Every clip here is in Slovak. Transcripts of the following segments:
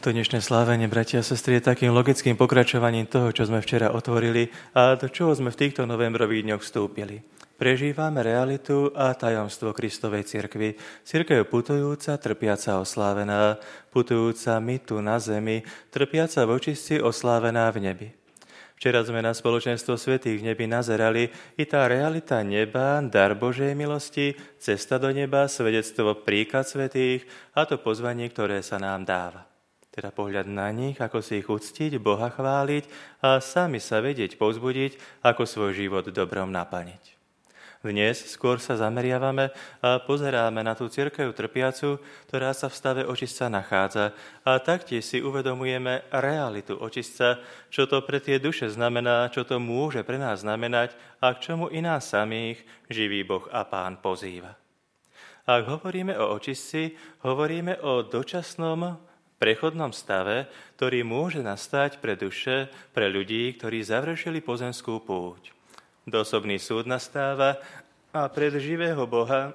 To dnešné slávenie, bratia a sestry, je takým logickým pokračovaním toho, čo sme včera otvorili a do čoho sme v týchto novembrových dňoch vstúpili. Prežívame realitu a tajomstvo Kristovej cirkvi. Cirkev putujúca, trpiaca, oslávená, putujúca my tu na zemi, trpiaca v očistci, oslávená v nebi. Včera sme na spoločenstvo svätých v nebi nazerali i tá realita neba, dar Božej milosti, cesta do neba, svedectvo, príklad svätých a to pozvanie, ktoré sa nám dáva. Teda pohľad na nich, ako si ich uctiť, Boha chváliť a sami sa vedieť povzbudiť, ako svoj život dobrom naplniť. Dnes skôr sa zameriavame a pozeráme na tú cirkev trpiacu, ktorá sa v stave očistca nachádza a taktiež si uvedomujeme realitu očistca, čo to pre tie duše znamená, čo to môže pre nás znamenať a k čomu i nás samých živý Boh a Pán pozýva. Ak hovoríme o očistci, hovoríme o dočasnom prechodnom stave, ktorý môže nastať pre duše, pre ľudí, ktorí završili pozemskú púť. Osobný súd nastáva a pred živého Boha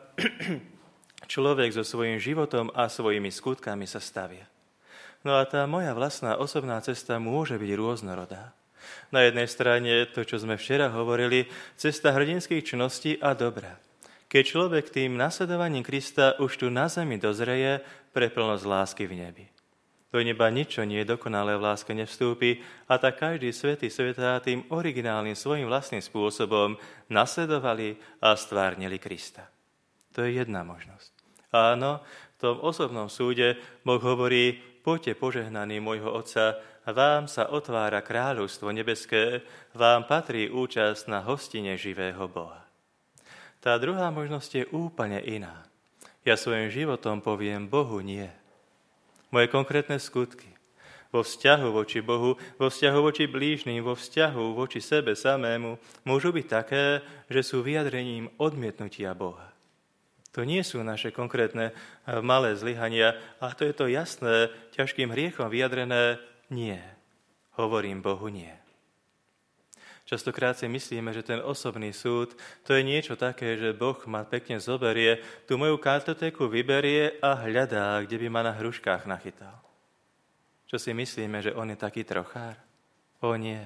človek so svojím životom a svojimi skutkami sa stavia. No a tá moja vlastná osobná cesta môže byť rôznorodá. Na jednej strane to, čo sme včera hovorili, cesta hrdinských čností a dobra. Keď človek tým nasledovaním Krista už tu na zemi dozreje pre plnosť lásky v nebi. Do neba nič, čo nie je dokonalé v láske, nevstúpi a tak každý svätý svätá tým originálnym svojím vlastným spôsobom nasledovali a stvárnili Krista. To je jedna možnosť. Áno, v tom osobnom súde Boh hovorí: poďte požehnaní môjho Otca, vám sa otvára kráľovstvo nebeské, vám patrí účasť na hostine živého Boha. Tá druhá možnosť je úplne iná. Ja svojim životom poviem Bohu nie. Moje konkrétne skutky vo vzťahu voči Bohu, vo vzťahu voči blížnym, vo vzťahu voči sebe samému môžu byť také, že sú vyjadrením odmietnutia Boha. To nie sú naše konkrétne malé zlyhania, a to je to jasné, ťažkým hriechom vyjadrené nie. Hovorím Bohu nie. Častokrát si myslíme, že ten osobný súd to je niečo také, že Boh ma pekne zoberie, tú moju kartotéku vyberie a hľadá, kde by ma na hruškách nachytal. Čo si myslíme, že on je taký trochár? O nie.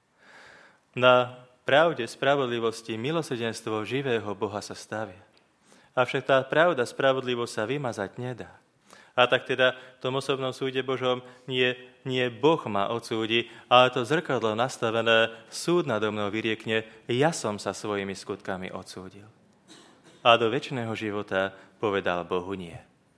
Na pravde, spravodlivosti, milosrdenstvo živého Boha sa stavia. Avšak tá pravda, spravodlivosť sa vymazať nedá. A tak teda v tom osobnom súde Božom nie Boh ma odsúdi, ale to zrkadlo nastavené, súd nado mnou vyriekne: ja som sa svojimi skutkami odsúdil. A do večného života povedal Bohu nie.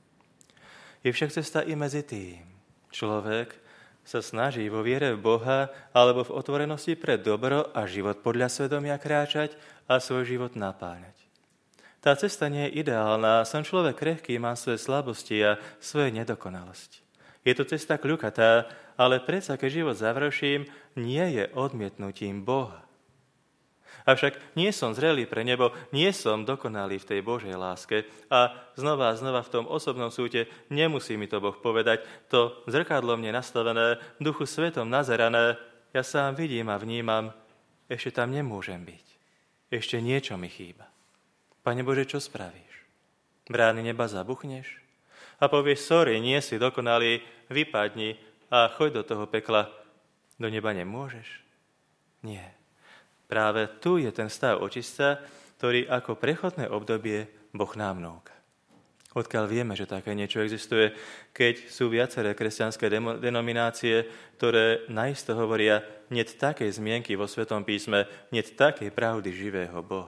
Je však cesta i medzi tým. Človek sa snaží vo viere v Boha alebo v otvorenosti pre dobro a život podľa svedomia kráčať a svoj život napáňať. Tá cesta nie je ideálna, som človek krehký, mám svoje slabosti a svoje nedokonalosti. Je to cesta kľukatá, ale predsa, keď život završím, nie je odmietnutím Boha. Avšak nie som zrelý pre nebo, nie som dokonalý v tej Božej láske a znova v tom osobnom súde nemusí mi to Boh povedať, to zrkadlo mne nastavené, v Duchu Svetom nazerané, ja sám vidím a vnímam, ešte tam nemôžem byť. Ešte niečo mi chýba. Pane Bože, čo spravíš? Brány neba zabuchneš? A povieš: sorry, nie si dokonalý, vypadni a choď do toho pekla. Do neba nemôžeš? Nie. Práve tu je ten stav očistca, ktorý ako prechodné obdobie Boh nám núka. Odkiaľ vieme, že také niečo existuje, keď sú viaceré kresťanské denominácie, ktoré naisto hovoria: niet takej zmienky vo Svetom písme, niet takej pravdy živého Boha.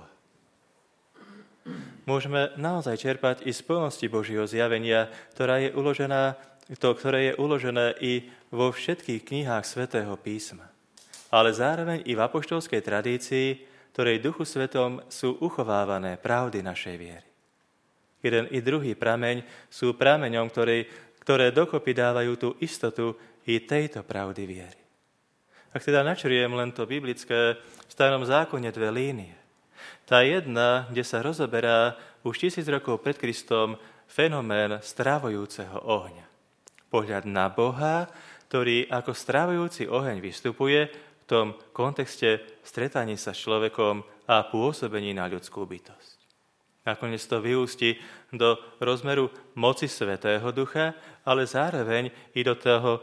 Môžeme naozaj čerpať i z plnosti Božieho zjavenia, ktoré je uložené i vo všetkých knihách Svätého písma. Ale zároveň i v apoštolskej tradícii, ktorej Duchu Svetom sú uchovávané pravdy našej viery. Jeden i druhý prameň sú prameňom, ktoré dokopy dávajú tú istotu i tejto pravdy viery. Ak teda načriem len to biblické, v Starom zákone dve línie. Tá jedna, kde sa rozoberá už 1000 rokov pred Kristom fenomén stravujúceho ohňa. Pohľad na Boha, ktorý ako stravujúci oheň vystupuje v tom kontexte stretaní sa s človekom a pôsobení na ľudskú bytosť. Nakoniec to vyústi do rozmeru moci Svätého Ducha ale zároveň i do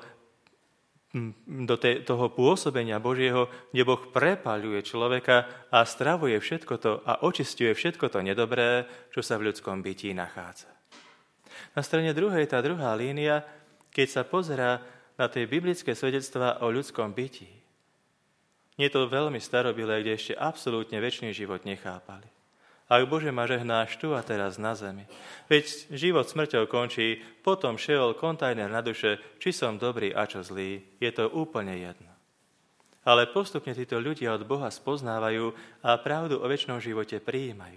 toho pôsobenia Božieho, kde Boh prepáľuje človeka a stravuje všetko to a očisťuje všetko to nedobré, čo sa v ľudskom bytí nachádza. Na strane druhej, tá druhá línia, keď sa pozerá na tie biblické svedectvá o ľudskom bytí, nie je to veľmi starobilé, kde ešte absolútne večný život nechápali. Ak Bože ma žehnáš tu a teraz na zemi. Veď život smrťou končí, potom Šeol, kontajner na duše, či som dobrý a čo zlý, je to úplne jedno. Ale postupne títo ľudia od Boha spoznávajú a pravdu o večnom živote prijímajú.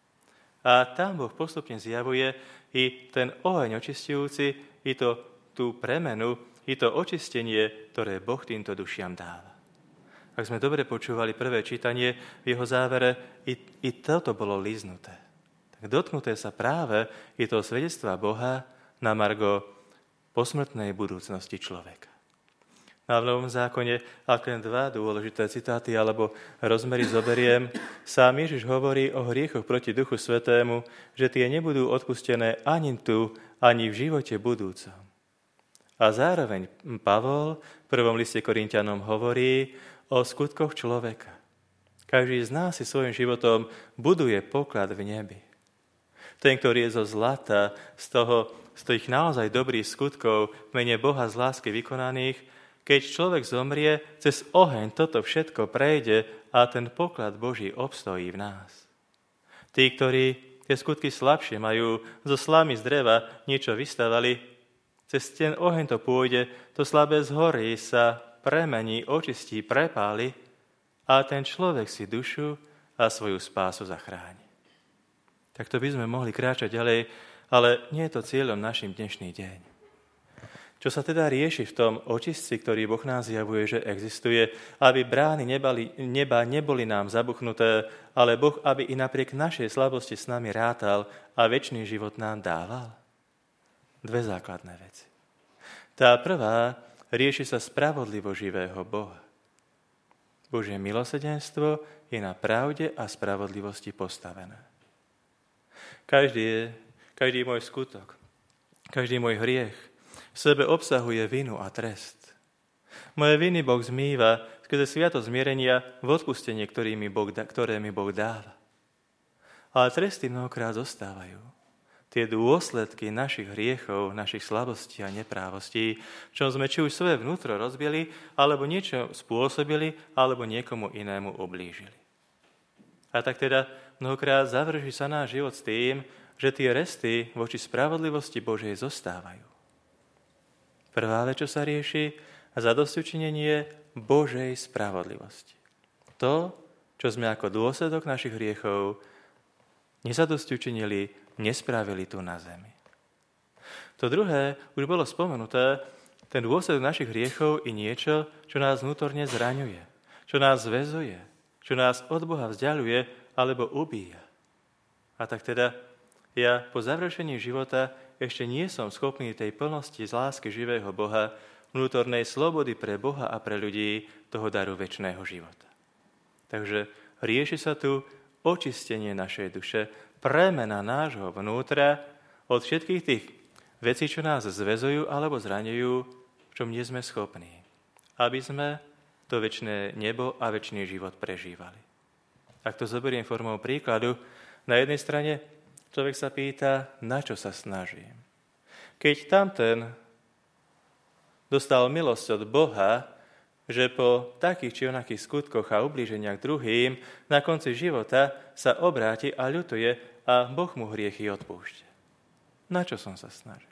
A tam Boh postupne zjavuje i ten oheň očistujúci, i tú premenu, i to očistenie, ktoré Boh týmto dušiam dáva. Ak sme dobre počúvali prvé čítanie, v jeho závere i toto bolo líznuté. Tak dotknuté sa práve i toho svedectva Boha na margo posmrtnej budúcnosti človeka. Na Novom zákone, ak len dva dôležité citáty alebo rozmery zoberiem, sám Ježiš hovorí o hriechoch proti Duchu Svätému, že tie nebudú odpustené ani tu, ani v živote budúcom. A zároveň Pavol v prvom liste Korinťanom hovorí o skutkoch človeka. Každý z nás si svojím životom buduje poklad v nebi. Ten, ktorý je zo zlata, z tých naozaj dobrých skutkov v mene Boha z lásky vykonaných, keď človek zomrie, cez oheň toto všetko prejde a ten poklad Boží obstojí v nás. Tí, ktorí tie skutky slabšie majú, zo slamy z dreva niečo vystavali, cez ten oheň to pôjde, to slabé zhorí sa premení, očistí, prepáli a ten človek si dušu a svoju spásu zachráni. Takto by sme mohli kráčať ďalej, ale nie je to cieľom našim dnešný deň. Čo sa teda rieši v tom očistci, ktorý Boh nám zjavuje, že existuje, aby brány neba neboli nám zabuchnuté, ale Boh, aby i napriek našej slabosti s nami rátal a večný život nám dával? Dve základné veci. Tá prvá rieši sa spravodlivo živého Boha. Božie milosrdenstvo je na pravde a spravodlivosti postavené. Každý môj skutok, každý môj hriech v sebe obsahuje vinu a trest. Moje viny Boh zmýva skrze sviatosť zmierenia v odpustenie, ktoré mi Boh dáva. Ale tresty mnohokrát zostávajú. Tie dôsledky našich hriechov, našich slabostí a neprávostí, čo sme či už svoje vnútro rozbili, alebo niečo spôsobili, alebo niekomu inému ublížili. A tak teda mnohokrát završí sa náš život s tým, že tie resty voči spravodlivosti Božej zostávajú. Prvá vec, čo sa rieši, zadosťučinenie Božej spravodlivosti. To, čo sme ako dôsledok našich hriechov nezadosťučinili, nespravili tu na zemi. To druhé už bolo spomenuté, ten dôsledok našich hriechov i niečo, čo nás vnútorne zraňuje, čo nás zväzuje, čo nás od Boha vzdialuje alebo ubíja. A tak teda ja po završení života ešte nie som schopný tej plnosti z lásky živého Boha, vnútornej slobody pre Boha a pre ľudí toho daru večného života. Takže rieši sa tu očistenie našej duše, premena nášho vnútra od všetkých tých vecí, čo nás zväzujú alebo zraňujú, v čom nie sme schopní, aby sme to večné nebo a večný život prežívali. Ak to zoberiem formou príkladu, na jednej strane človek sa pýta, na čo sa snažím. Keď tamten dostal milosť od Boha, že po takých či onakých skutkoch a ublíženiach druhým na konci života sa obráti a ľutuje a Boh mu hriechy odpúšťa. Na čo som sa snažil?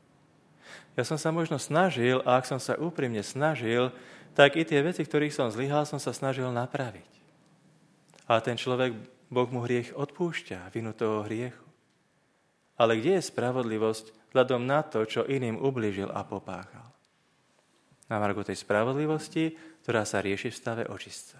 Ja som sa možno snažil a ak som sa úprimne snažil, tak i tie veci, ktorých som zlyhal, som sa snažil napraviť. A ten človek, Boh mu hriech odpúšťa, vinu toho hriechu. Ale kde je spravodlivosť vzhľadom na to, čo iným ublížil a popáchal? Na margo tej spravodlivosti, ktorá sa rieši v stave očistca.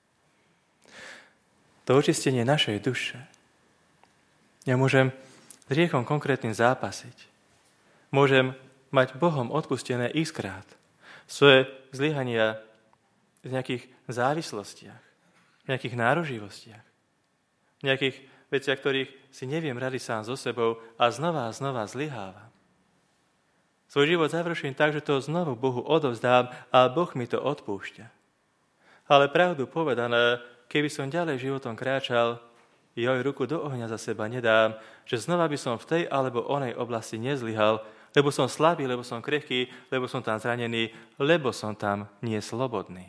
To očistenie našej duše. Ja môžem s hriechom konkrétnym zápasiť. Môžem mať Bohom odpustené x-krát svoje zlyhania v nejakých závislostiach, v nejakých náruživostiach, v nejakých veciach, ktorých si neviem rady sám so sebou a znova zlyhávam. Svoj život završím tak, že to znovu Bohu odovzdám a Boh mi to odpúšťa. Ale pravdu povedané, keby som ďalej životom kráčal, ruku do ohňa za seba nedám, že znova by som v tej alebo onej oblasti nezlyhal, lebo som slabý, lebo som krehký, lebo som tam zranený, lebo som tam nie slobodný.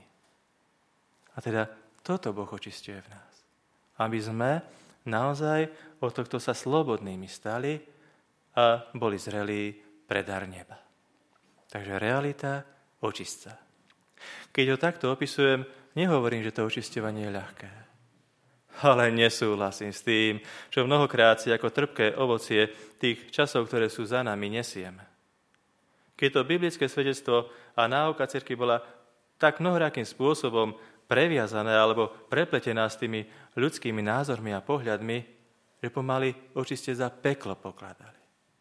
A teda toto Boh očisťuje v nás. Aby sme naozaj od tohto sa slobodnými stali a boli zrelí pre dar neba. Takže realita očistca. Keď ho takto opisujem, nehovorím, že to očisťovanie je ľahké. Ale nesúhlasím s tým, čo mnohokrát si ako trpké ovocie tých časov, ktoré sú za nami, nesieme. Keď to biblické svedectvo a náuka cirkvi bola tak mnohorakým spôsobom previazané alebo prepletená s tými ľudskými názormi a pohľadmi, že pomaly očiste za peklo pokladali.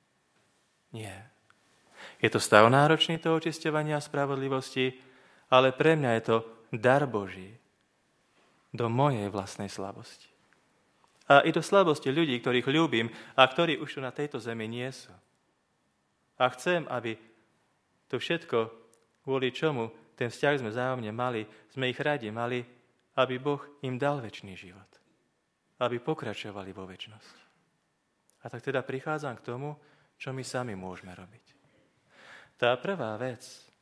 Nie. Je to stav náročný toho očisťovania a spravodlivosti, ale pre mňa je to dar Boží do mojej vlastnej slabosti. A i do slabosti ľudí, ktorých ľúbim a ktorí už tu na tejto zemi nie sú. A chcem, aby to všetko, kvôli čomu ten vzťah sme vzájomne mali, sme ich radi mali, aby Boh im dal večný život. Aby pokračovali vo večnosti. A tak teda prichádzam k tomu, čo my sami môžeme robiť. Tá prvá vec,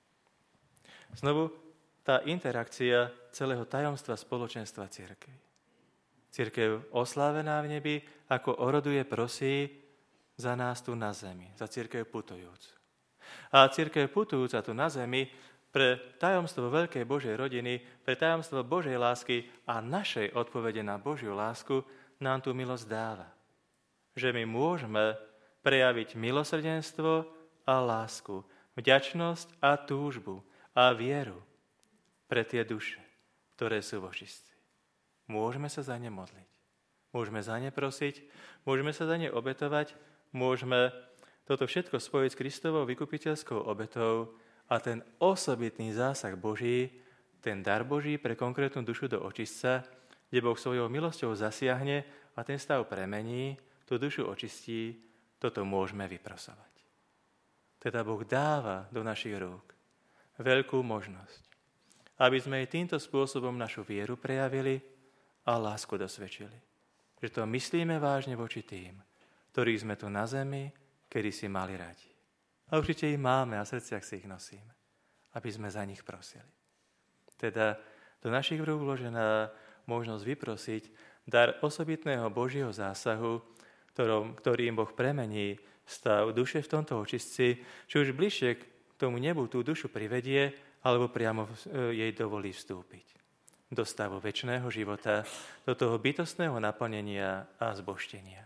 znovu tá interakcia celého tajomstva spoločenstva cirkvi. Cirkev oslávená v nebi, ako oroduje, prosí za nás tu na zemi, za cirkev putujúcu. A cirkev putujúca tu na zemi pre tajomstvo veľkej Božej rodiny, pre tajomstvo Božej lásky a našej odpovede na Božiu lásku nám tú milosť dáva. Že my môžeme prejaviť milosrdenstvo a lásku, vďačnosť a túžbu a vieru pre tie duše, ktoré sú v očistci. Môžeme sa za ne modliť, môžeme za ne prosiť, môžeme sa za ne obetovať, môžeme toto všetko spojiť s Kristovou vykupiteľskou obetou a ten osobitný zásah Boží, ten dar Boží pre konkrétnu dušu do očistca, kde Boh svojou milosťou zasiahne a ten stav premení, tú dušu očistí, toto môžeme vyprosovať. Teda Boh dáva do našich rúk veľkú možnosť, aby sme aj týmto spôsobom našu vieru prejavili a lásku dosvedčili. Že to myslíme vážne voči tým, ktorých sme tu na zemi, kedy si mali radi. A určite ich máme a v srdciach si ich nosíme, aby sme za nich prosili. Teda do našich rúk vložená možnosť vyprosiť dar osobitného Božieho zásahu, ktorým Boh premení stav duše v tomto očistci, či už bližšie k tomu nebu tú dušu privedie, alebo priamo jej dovolí vstúpiť do stavu večného života, do toho bytostného naplnenia a zbožtenia.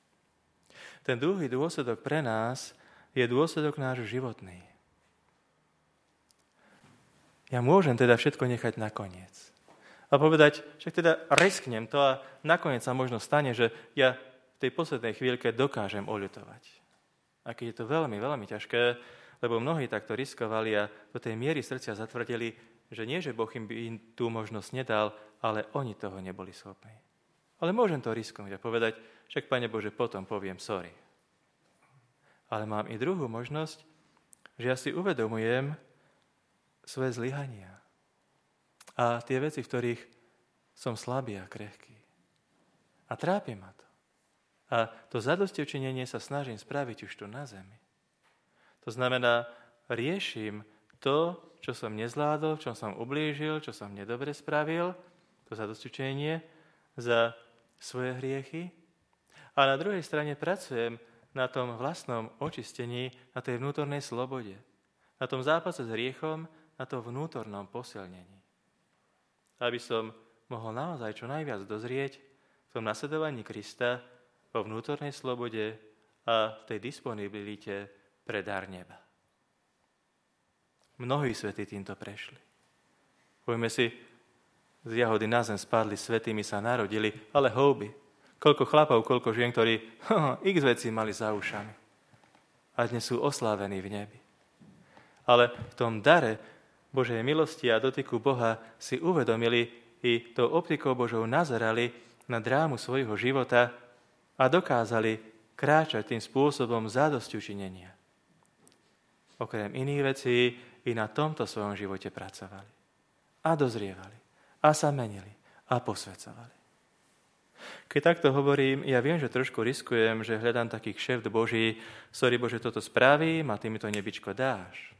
Ten druhý dôsledok pre nás je dôsledok nášho životný. Ja môžem teda všetko nechať nakoniec. A povedať, že teda risknem to a nakoniec sa možno stane, že ja v tej poslednej chvíľke dokážem oľutovať. A keď je to veľmi, veľmi ťažké, lebo mnohí takto riskovali a do tej miery srdcia zatvrdili, že nie, že Boh im tú možnosť nedal, ale oni toho neboli schopní. Ale môžem to risknúť a povedať, však Pane Bože, potom poviem sorry. Ale mám i druhú možnosť, že ja si uvedomujem svoje zlyhania a tie veci, v ktorých som slabý a krehký. A trápi ma to. A to zadosťučinenie sa snažím spraviť už tu na zemi. To znamená, riešim to, čo som nezvládol, čo som ublížil, čo som nedobre spravil, to zadosťučinenie za svoje hriechy. A na druhej strane pracujem na tom vlastnom očistení, na tej vnútornej slobode, na tom zápase s hriechom, na tom vnútornom posilnení. Aby som mohol naozaj čo najviac dozrieť v tom nasledovaní Krista vo vnútornej slobode a v tej disponibilite pre dar neba. Mnohí svätí týmto prešli. Poďme si, z jahody na zem spadli, svätými sa narodili, ale houby. Koľko chlapov, koľko žien, ktorí x vecí mali za ušami. A dnes sú oslávení v nebi. Ale v tom dare Božej milosti a dotyku Boha si uvedomili i tou optikou Božou nazerali na drámu svojho života a dokázali kráčať tým spôsobom zadosťučinenia. okrem iných vecí, i na tomto svojom živote pracovali. A dozrievali. A sa menili. A posvedzovali. Keď takto hovorím, ja viem, že trošku riskujem, že hľadám taký kšeft Boží, sorry Bože, toto spravím a ty mi to nebičko dáš.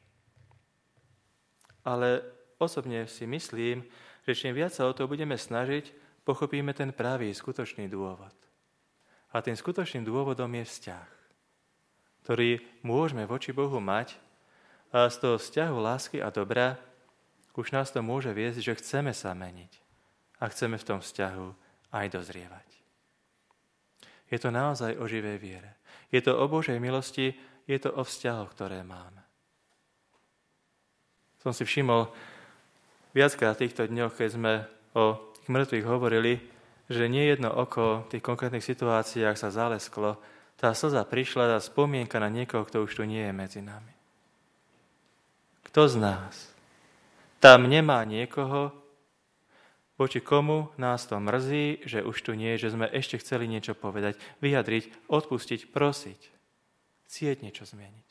Ale osobne si myslím, že čím viac sa o to budeme snažiť, pochopíme ten pravý, skutočný dôvod. A tým skutočným dôvodom je vzťah, ktorý môžeme voči Bohu mať, a z toho vzťahu lásky a dobra už nás to môže viesť, že chceme sa meniť a chceme v tom vzťahu aj dozrievať. Je to naozaj o živej viere. Je to o Božej milosti, je to o vzťahoch, ktoré máme. Som si všimol viackrát v týchto dňoch, keď sme o tých mŕtvych hovorili, že nie jedno oko v tých konkrétnych situáciách sa zalesklo, tá slza prišla, tá spomienka na niekoho, kto už tu nie je medzi nami. Kto z nás tam nemá niekoho, voči komu nás to mrzí, že už tu nie je, že sme ešte chceli niečo povedať, vyjadriť, odpustiť, prosiť, chcieť niečo zmeniť.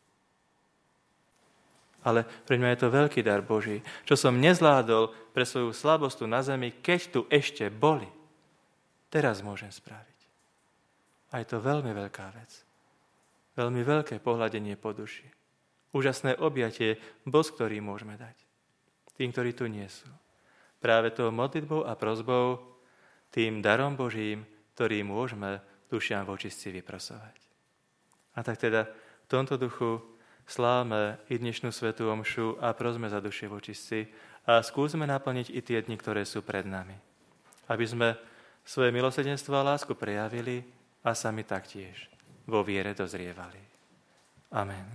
Ale pre mňa je to veľký dar Boží, čo som nezvládol pre svoju slabosť tu na zemi, keď tu ešte boli. Teraz môžem spraviť. A je to veľmi veľká vec. Veľmi veľké pohľadenie po duši. Úžasné objatie, bosk, ktorý môžeme dať. Tým, ktorí tu nie sú. Práve tou modlitbou a prosbou, tým darom Božím, ktorý môžeme dušiam v očistci vyprosovať. A tak teda v tomto duchu slávme i dnešnú svätú omšu a prosme za duše v očistci a skúsme naplniť i tie dni, ktoré sú pred nami. Aby sme svoje milosrdenstvo a lásku prejavili a sami taktiež vo viere dozrievali. Amen.